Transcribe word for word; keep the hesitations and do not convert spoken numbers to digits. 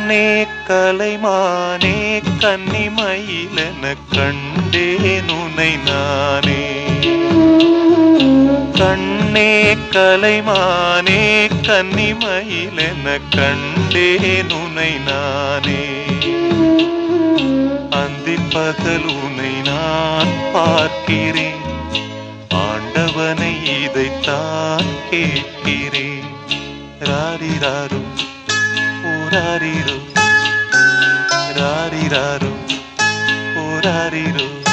கண்ணே கலைமானே கன்னிமயிலென கண்டேன் உனை நானே. கண்ணே கலைமானே கன்னிமயிலென கண்டேன் உனை நானே. அந்திப் பகல் உனை நான் பார்க்கிறேன், ஆண்டவனை இதைத்தான் கேட்கிறேன். ராரிராரோ ஓராரிரோ, ராரிராரோ ஓராரிரோ.